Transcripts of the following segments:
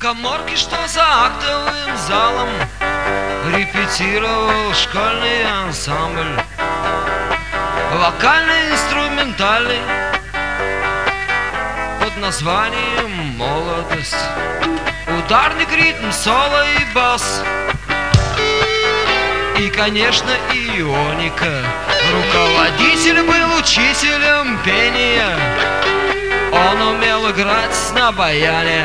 каморке, что за актовым залом репетировал школьный ансамбль, вокально-инструментальный, под названием «Молодость». Ударник, ритм, соло и бас, и, конечно, ионика. Руководитель был учителем пения, он умел играть на баяне.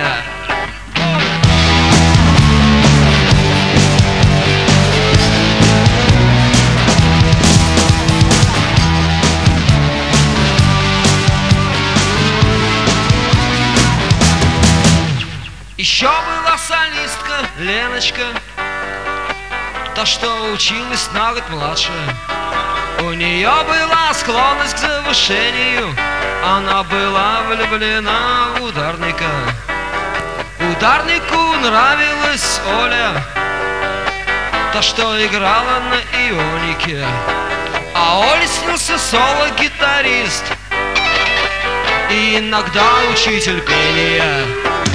Еще была солистка Леночка, та, что училась на год младше. У нее была склонность к завышению, она была влюблена в ударника. Ударнику нравилась Оля, та, что играла на ионике. А Оле снился соло-гитарист и иногда учитель пения.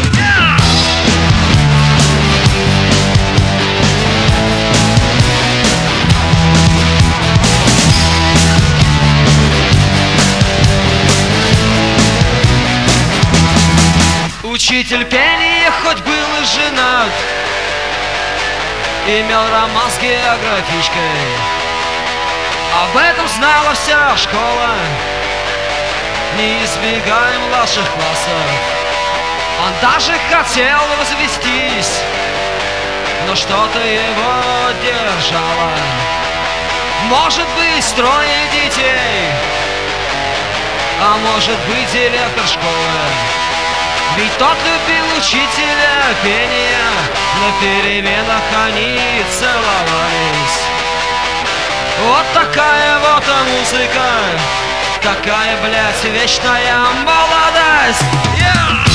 Учитель пения хоть был и женат, имел роман с географичкой. Об этом знала вся школа, не избегая младших классов. Он даже хотел развестись, но что-то его держало. Может быть, 3 детей, а может быть, директор школы. Ведь тот любил учителя пения, на переменах они целовались. Вот такая вот музыка, такая, блядь, вечная молодость. Yeah!